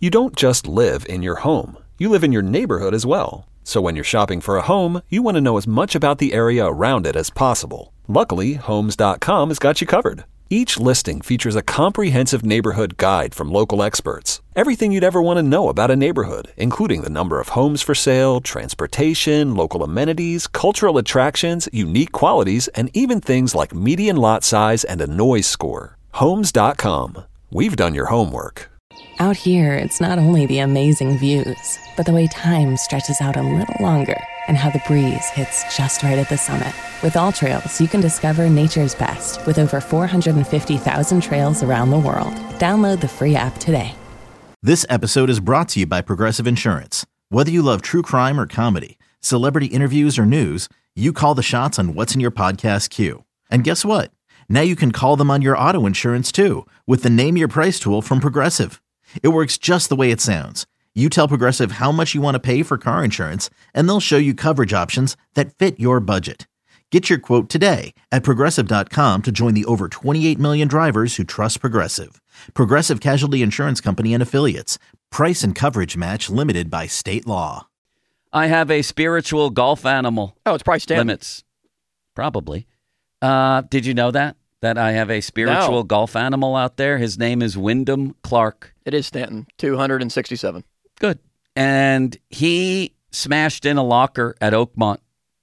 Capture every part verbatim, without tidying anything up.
You don't just live in your home. You live in your neighborhood as well. So when you're shopping for a home, you want to know as much about the area around it as possible. Luckily, Homes dot com has got you covered. Each listing features a comprehensive neighborhood guide from local experts. Everything you'd ever want to know about a neighborhood, including the number of homes for sale, transportation, local amenities, cultural attractions, unique qualities, and even things like median lot size and a noise score. Homes dot com. We've done your homework. Out here, it's not only the amazing views, but the way time stretches out a little longer and how the breeze hits just right at the summit. With All Trails, you can discover nature's best with over four hundred fifty thousand trails around the world. Download the free app today. This episode is brought to you by Progressive Insurance. Whether you love true crime or comedy, celebrity interviews or news, you call the shots on what's in your podcast queue. And guess what? Now you can call them on your auto insurance too with the Name Your Price tool from Progressive. It works just the way it sounds. You tell Progressive how much you want to pay for car insurance, and they'll show you coverage options that fit your budget. Get your quote today at Progressive dot com to join the over twenty-eight million drivers who trust Progressive. Progressive Casualty Insurance Company and Affiliates. Price and coverage match limited by state law. I have a spiritual golf animal. Oh, it's probably Stanton. Limits. Probably. Uh, did you know that? That I have a spiritual No. golf animal out there? His name is Wyndham Clark. It is Stanton, two hundred sixty-seven. Good. And he smashed in a locker at Oakmont.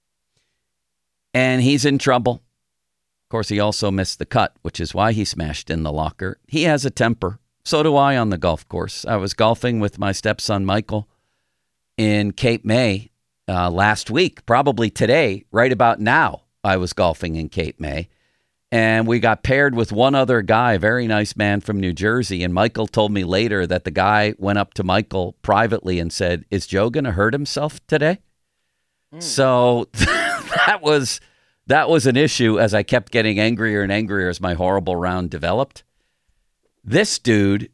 And he's in trouble. Of course, he also missed the cut, which is why he smashed in the locker. He has a temper. So do I on the golf course. I was golfing with my stepson, Michael, in Cape May uh, last week, probably today, right about now. I was golfing in Cape May. And we got paired with one other guy, a very nice man from New Jersey. And Michael told me later that the guy went up to Michael privately and said, "Is Joe going to hurt himself today?" Mm. So that was that was an issue as I kept getting angrier and angrier as my horrible round developed. This dude,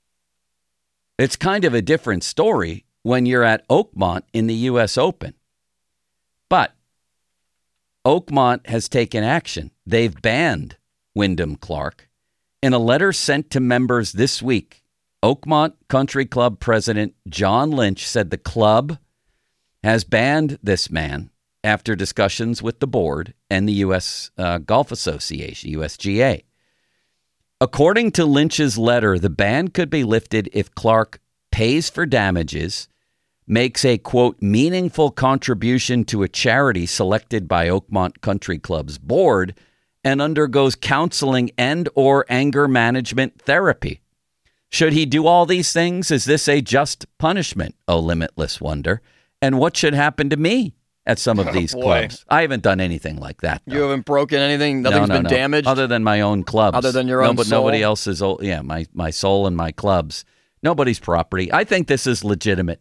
it's kind of a different story when you're at Oakmont in the U S Open. But Oakmont has taken action. They've banned Wyndham Clark. In a letter sent to members this week, Oakmont Country Club president John Lynch said the club has banned this man after discussions with the board and the U S Uh, Golf Association, U S G A. According to Lynch's letter, the ban could be lifted if Clark pays for damages, makes a, quote, meaningful contribution to a charity selected by Oakmont Country Club's board, and undergoes counseling and or anger management therapy. Should he do all these things? Is this a just punishment? Oh, limitless wonder. And what should happen to me at some of these oh, clubs? I haven't done anything like that, though. You haven't broken anything? Nothing's no, no, been no. damaged? Other than my own clubs. Other than your no, own but soul? Nobody else's, yeah, my, my soul and my clubs. Nobody's property. I think this is legitimate.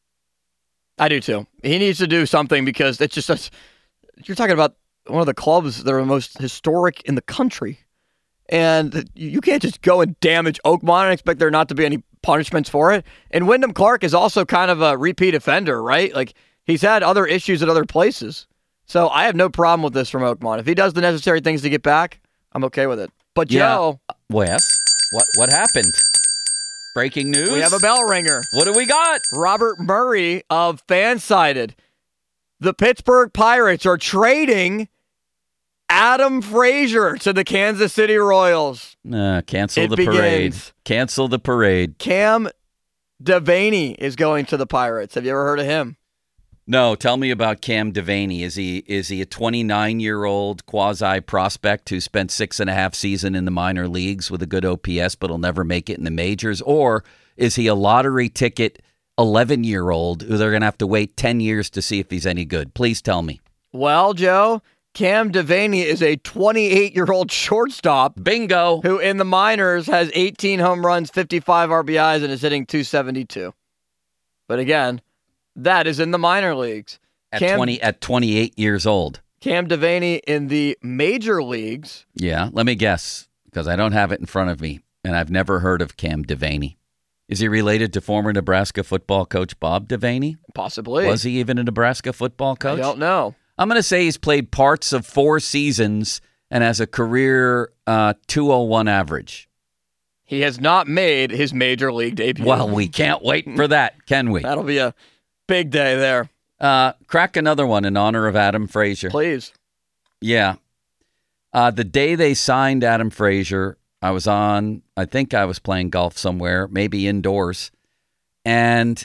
I do too. He needs to do something because it's just, a, you're talking about one of the clubs that are most historic in the country. And you can't just go and damage Oakmont and expect there not to be any punishments for it. And Wyndham Clark is also kind of a repeat offender, right? Like, he's had other issues at other places. So I have no problem with this from Oakmont. If he does the necessary things to get back, I'm okay with it. But Yeah. Joe. Wes, what, what happened? Breaking news? We have a bell ringer. What do we got? Robert Murray of Fansided. The Pittsburgh Pirates are trading Adam Frazier to the Kansas City Royals. Uh, cancel It the begins. parade. Cancel the parade. Cam Devaney is going to the Pirates. Have you ever heard of him? No, tell me about Cam Devaney. Is he is he a twenty-nine-year-old quasi prospect who spent six and a half season in the minor leagues with a good O P S but will never make it in the majors? Or is he a lottery ticket eleven-year-old who they're going to have to wait ten years to see if he's any good? Please tell me. Well, Joe, Cam Devaney is a twenty-eight-year-old shortstop. Bingo. Who in the minors has eighteen home runs, fifty-five R B Is, and is hitting two seventy-two. But again, that is in the minor leagues. At Cam, twenty at twenty-eight years old. Cam Devaney in the major leagues. Yeah, let me guess, because I don't have it in front of me, and I've never heard of Cam Devaney. Is he related to former Nebraska football coach Bob Devaney? Possibly. Was he even a Nebraska football coach? I don't know. I'm going to say he's played parts of four seasons and has a career uh, two oh one average. He has not made his major league debut. Well, we can't wait for that, can we? That'll be a big day there. Uh, crack another one in honor of Adam Frazier. Please. Yeah. Uh, the day they signed Adam Frazier, I was on, I think I was playing golf somewhere, maybe indoors. And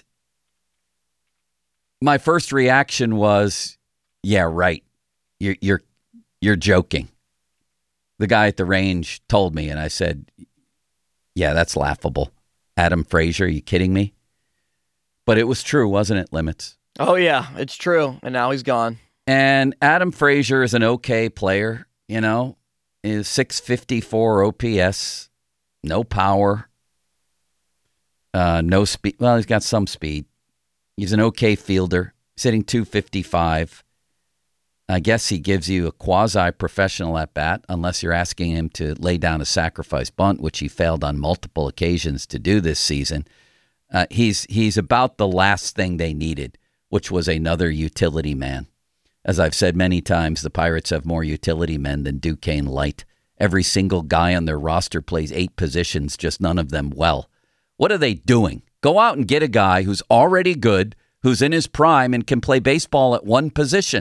my first reaction was, yeah, right. You're, you're, you're joking. The guy at the range told me, and I said, yeah, that's laughable. Adam Frazier, are you kidding me? But it was true, wasn't it, Limits? Oh, yeah, it's true. And now he's gone. And Adam Frazier is an okay player, you know, is six fifty-four O P S, no power, uh, no speed. Well, he's got some speed. He's an okay fielder. He's hitting two fifty-five. I guess he gives you a quasi-professional at bat, unless you're asking him to lay down a sacrifice bunt, which he failed on multiple occasions to do this season. Uh, he's he's about the last thing they needed, which was another utility man. As I've said many times, the Pirates have more utility men than Duquesne Light. Every single guy on their roster plays eight positions, just none of them well. What are they doing? Go out and get a guy who's already good, who's in his prime, and can play baseball at one position.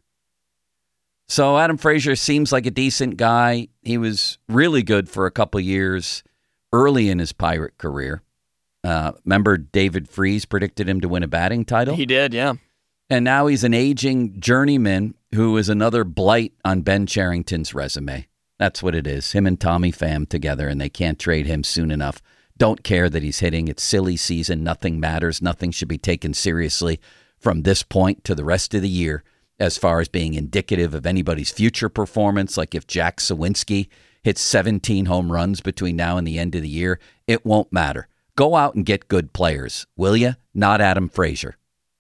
So Adam Frazier seems like a decent guy. He was really good for a couple years early in his Pirate career. Uh, remember David Freese predicted him to win a batting title? He did, yeah. And now he's an aging journeyman who is another blight on Ben Cherington's resume. That's what it is. Him and Tommy Pham together, and they can't trade him soon enough. Don't care that he's hitting. It's silly season. Nothing matters. Nothing should be taken seriously from this point to the rest of the year as far as being indicative of anybody's future performance. Like if Jack Sawinski hits seventeen home runs between now and the end of the year, it won't matter. Go out and get good players, will you? Not Adam Frazier.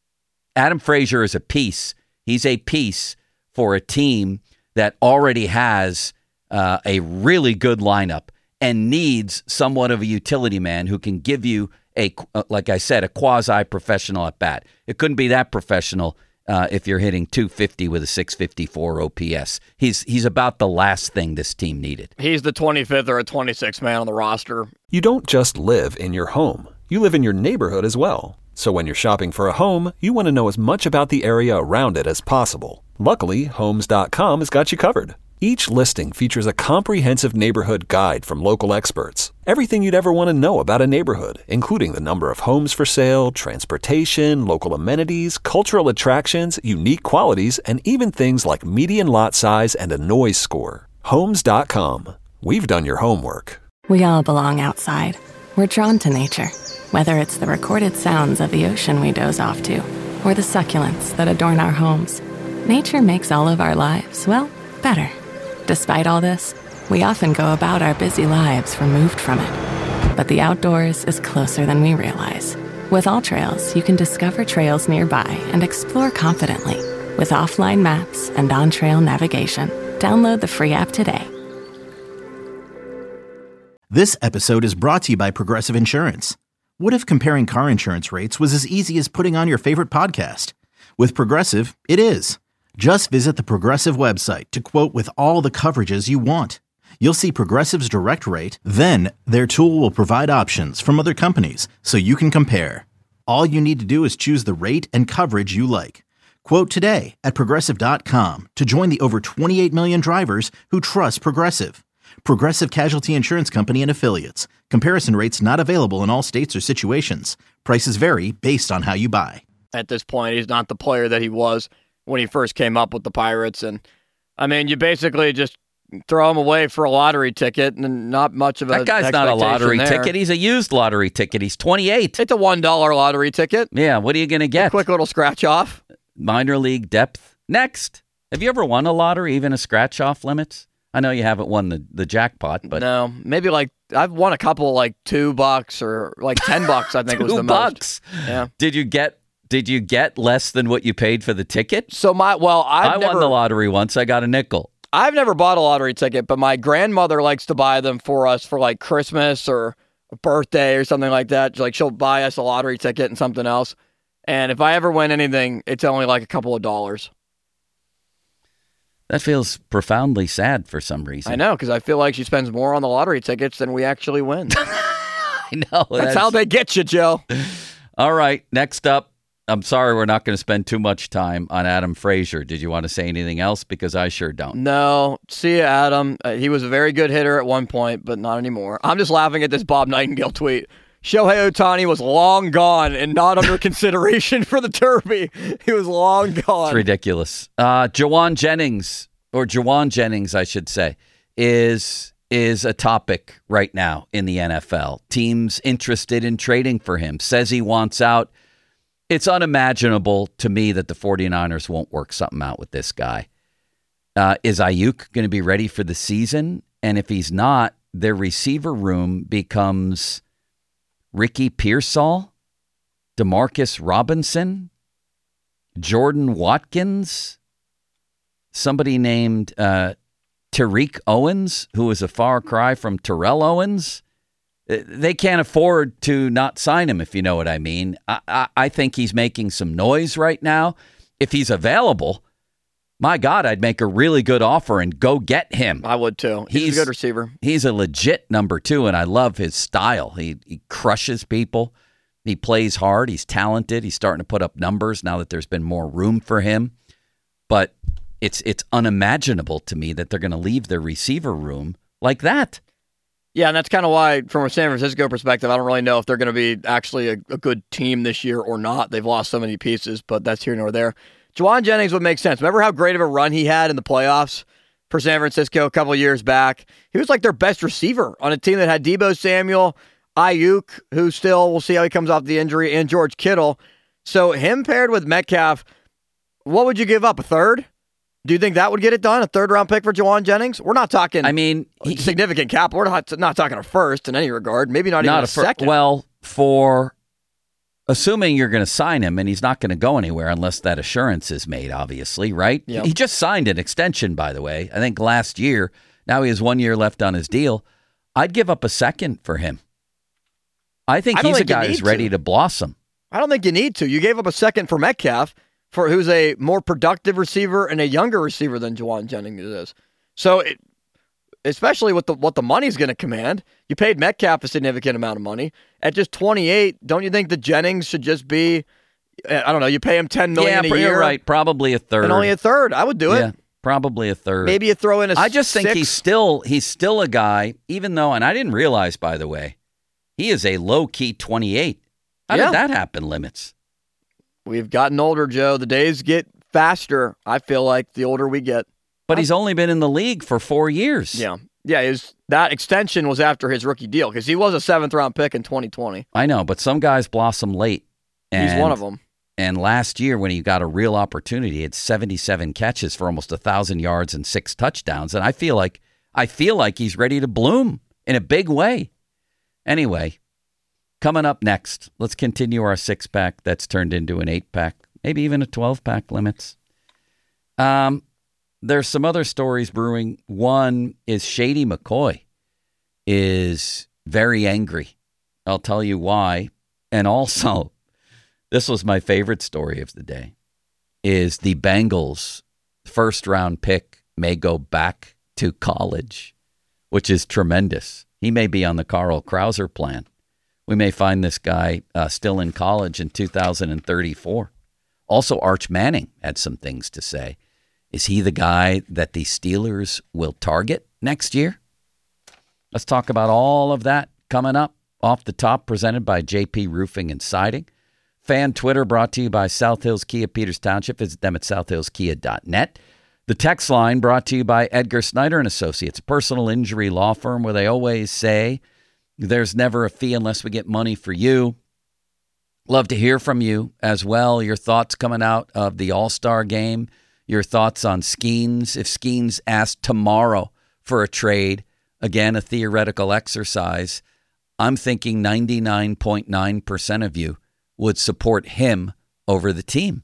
Adam Frazier is a piece. He's a piece for a team that already has uh, a really good lineup and needs somewhat of a utility man who can give you, a, like I said, a quasi-professional at bat. It couldn't be that professional uh, if you're hitting two fifty with a six fifty-four O P S. He's, he's about the last thing this team needed. He's the twenty-fifth or a twenty-sixth man on the roster. You don't just live in your home. You live in your neighborhood as well. So when you're shopping for a home, you want to know as much about the area around it as possible. Luckily, Homes dot com has got you covered. Each listing features a comprehensive neighborhood guide from local experts. Everything you'd ever want to know about a neighborhood, including the number of homes for sale, transportation, local amenities, cultural attractions, unique qualities, and even things like median lot size and a noise score. Homes dot com. We've done your homework. We all belong outside. We're drawn to nature. Whether it's the recorded sounds of the ocean we doze off to, or the succulents that adorn our homes, nature makes all of our lives, well, better. Despite all this, we often go about our busy lives removed from it. But the outdoors is closer than we realize. With AllTrails, you can discover trails nearby and explore confidently. With offline maps and on-trail navigation, download the free app today. This episode is brought to you by Progressive Insurance. What if comparing car insurance rates was as easy as putting on your favorite podcast? With Progressive, it is. Just visit the Progressive website to quote with all the coverages you want. You'll see Progressive's direct rate, then their tool will provide options from other companies so you can compare. All you need to do is choose the rate and coverage you like. Quote today at Progressive dot com to join the over twenty-eight million drivers who trust Progressive. Progressive Casualty Insurance Company and Affiliates. Comparison rates not available in all states or situations. Prices vary based on how you buy. At this point, he's not the player that he was when he first came up with the Pirates. And, I mean, you basically just throw him away for a lottery ticket and not much of a That guy's not a lottery there. ticket. He's a used lottery ticket. He's twenty-eight. It's a one dollar lottery ticket. Yeah, what are you going to get? A quick little scratch off. Minor league depth. Next. Have you ever won a lottery, even a scratch-off Limits? I know you haven't won the, the jackpot, but... No, maybe like, I've won a couple like two bucks or like ten bucks, I think was the Two most. bucks? Yeah. Did you get Did you get less than what you paid for the ticket? So my, well, I've I never, won the lottery once. I got a nickel. I've never bought a lottery ticket, but my grandmother likes to buy them for us for like Christmas or a birthday or something like that. Like she'll buy us a lottery ticket and something else. And if I ever win anything, it's only like a couple of dollars. That feels profoundly sad for some reason. I know, because I feel like she spends more on the lottery tickets than we actually win. I know. That's, That's how they get you, Joe. All right, next up. I'm sorry we're not going to spend too much time on Adam Frazier. Did you want to say anything else? Because I sure don't. No. See you, Adam. Uh, he was a very good hitter at one point, but not anymore. I'm just laughing at this Bob Nightingale tweet. Shohei Ohtani was long gone and not under consideration for the Derby. He was long gone. It's ridiculous. Uh, Jawan Jennings, or Jawan Jennings, I should say, is is a topic right now in the N F L. Teams interested in trading for him. Says he wants out. It's unimaginable to me that the 49ers won't work something out with this guy. Uh, is Ayuk going to be ready for the season? And if he's not, their receiver room becomes Ricky Pearsall, Demarcus Robinson, Jordan Watkins, somebody named uh, Tariq Owens, who is a far cry from Terrell Owens. They can't afford to not sign him, if you know what I mean. I, I, I think he's making some noise right now. If he's available, my God, I'd make a really good offer and go get him. I would too. He's, he's a good receiver. He's a legit number two, and I love his style. He he crushes people. He plays hard. He's talented. He's starting to put up numbers now that there's been more room for him. But it's it's unimaginable to me that they're going to leave their receiver room like that. Yeah, and that's kind of why, from a San Francisco perspective, I don't really know if they're going to be actually a, a good team this year or not. They've lost so many pieces, but that's here nor there. Jawan Jennings would make sense. Remember how great of a run he had in the playoffs for San Francisco a couple of years back? He was like their best receiver on a team that had Deebo Samuel, Ayuk, who still, we'll see how he comes off the injury, and George Kittle. So him paired with Metcalf, what would you give up, a third? Do you think that would get it done? A third-round pick for Jawan Jennings? We're not talking I mean, he, significant capital. We're not, not talking a first in any regard. Maybe not, not even a, a fir- second. Well, for assuming you're going to sign him and he's not going to go anywhere unless that assurance is made, obviously, right? Yep. He just signed an extension, by the way, I think last year. Now he has one year left on his deal. I'd give up a second for him. I think I he's think a guy who's ready to. to blossom. I don't think you need to. You gave up a second for Metcalf, for who's a more productive receiver and a younger receiver than Jawan Jennings is. So, it, especially with the what the money's going to command, you paid Metcalf a significant amount of money. At just twenty-eight, don't you think that Jennings should just be, I don't know, you pay him ten million dollars yeah, a year? You're right, probably a third. And only a third. I would do it. Yeah, probably a third. Maybe you throw in a I just six. think he's still he's still a guy, even though, and I didn't realize, by the way, he is a low-key twenty-eight. How Yeah. did that happen, Limits? We've gotten older, Joe. The days get faster, I feel like, the older we get. But he's only been in the league for four years. Yeah. Yeah, his, that extension was after his rookie deal because he was a seventh-round pick in twenty twenty. I know, but some guys blossom late. And, He's one of them. And last year, when he got a real opportunity, he had seventy-seven catches for almost one thousand yards and six touchdowns. And I feel like I feel like he's ready to bloom in a big way. Anyway, coming up next, let's continue our six-pack that's turned into an eight-pack, maybe even a twelve-pack, Limits. Um, there's some other stories brewing. One is Shady McCoy is very angry. I'll tell you why. And also, this was my favorite story of the day, is the Bengals' first-round pick may go back to college, which is tremendous. He may be on the Carl Krauser plan. We may find this guy uh, still in college in two thousand thirty-four. Also, Arch Manning had some things to say. Is he the guy that the Steelers will target next year? Let's talk about all of that coming up. Off the Top, presented by J P Roofing and Siding. Fan Twitter brought to you by South Hills Kia, Peters Township. Visit them at south hills kia dot net. The text line brought to you by Edgar Snyder and Associates, a personal injury law firm where they always say there's never a fee unless we get money for you. Love to hear from you as well. Your thoughts coming out of the All-Star game. Your thoughts on Skeens. If Skeens asked tomorrow for a trade, again, a theoretical exercise, I'm thinking ninety-nine point nine percent of you would support him over the team.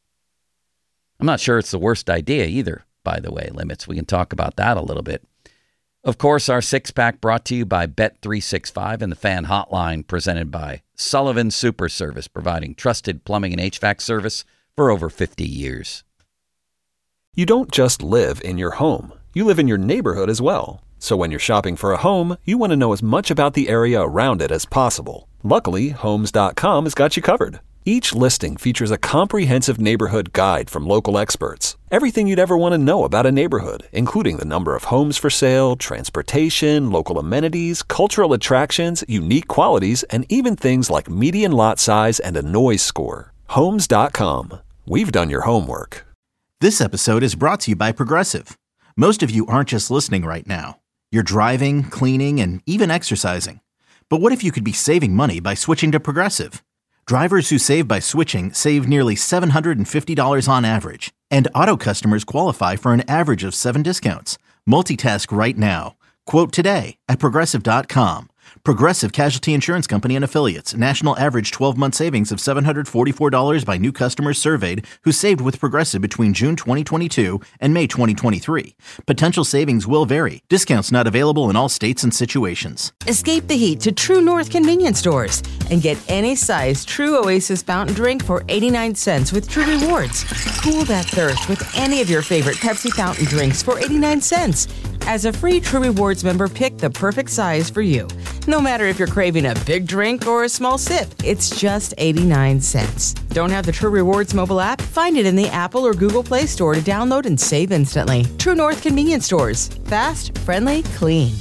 I'm not sure it's the worst idea either, by the way, Limits. We can talk about that a little bit. Of course, our six-pack brought to you by Bet three sixty-five and the Fan Hotline presented by Sullivan Super Service, providing trusted plumbing and H V A C service for over fifty years. You don't just live in your home. You live in your neighborhood as well. So when you're shopping for a home, you want to know as much about the area around it as possible. Luckily, Homes dot com has got you covered. Each listing features a comprehensive neighborhood guide from local experts. Everything you'd ever want to know about a neighborhood, including the number of homes for sale, transportation, local amenities, cultural attractions, unique qualities, and even things like median lot size and a noise score. Homes dot com. We've done your homework. This episode is brought to you by Progressive. Most of you aren't just listening right now. You're driving, cleaning, and even exercising. But what if you could be saving money by switching to Progressive? Drivers who save by switching save nearly seven hundred fifty dollars on average. And auto customers qualify for an average of seven discounts. Multitask right now. Quote today at Progressive dot com. Progressive Casualty Insurance Company and Affiliates. National average twelve-month savings of seven hundred forty-four dollars by new customers surveyed who saved with Progressive between June twenty twenty-two and May twenty twenty-three. Potential savings will vary. Discounts not available in all states and situations. Escape the heat to True North convenience stores and get any size True Oasis fountain drink for eighty-nine cents with True Rewards. Cool that thirst with any of your favorite Pepsi fountain drinks for eighty-nine cents. As a free True Rewards member, pick the perfect size for you. No matter if you're craving a big drink or a small sip, it's just eighty-nine cents. Don't have the True Rewards mobile app? Find it in the Apple or Google Play Store to download and save instantly. True North convenience stores. Fast, friendly, clean.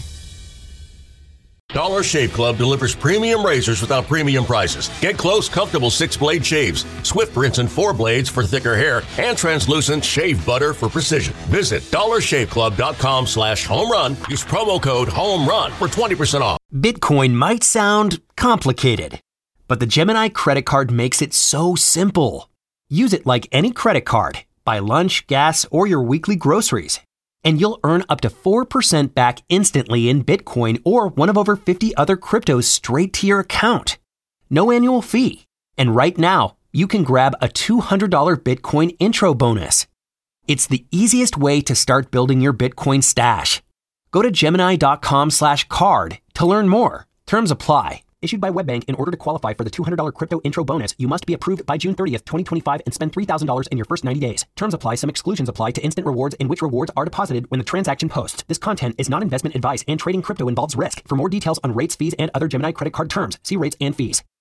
Dollar Shave Club delivers premium razors without premium prices. Get close, comfortable six-blade shaves, swift rinse and four blades for thicker hair, and translucent shave butter for precision. Visit dollar shave club dot com slash home run. Use promo code HOMERUN for twenty percent off. Bitcoin might sound complicated, but the Gemini credit card makes it so simple. Use it like any credit card. Buy lunch, gas, or your weekly groceries, and you'll earn up to four percent back instantly in Bitcoin or one of over fifty other cryptos straight to your account. No annual fee. And right now, you can grab a two hundred dollars Bitcoin intro bonus. It's the easiest way to start building your Bitcoin stash. Go to Gemini dot com slash card to learn more. Terms apply. Issued by WebBank. In order to qualify for the two hundred dollars crypto intro bonus, you must be approved by June thirtieth, twenty twenty-five and spend three thousand dollars in your first ninety days. Terms apply. Some exclusions apply to instant rewards in which rewards are deposited when the transaction posts. This content is not investment advice and trading crypto involves risk. For more details on rates, fees, and other Gemini credit card terms, see rates and fees.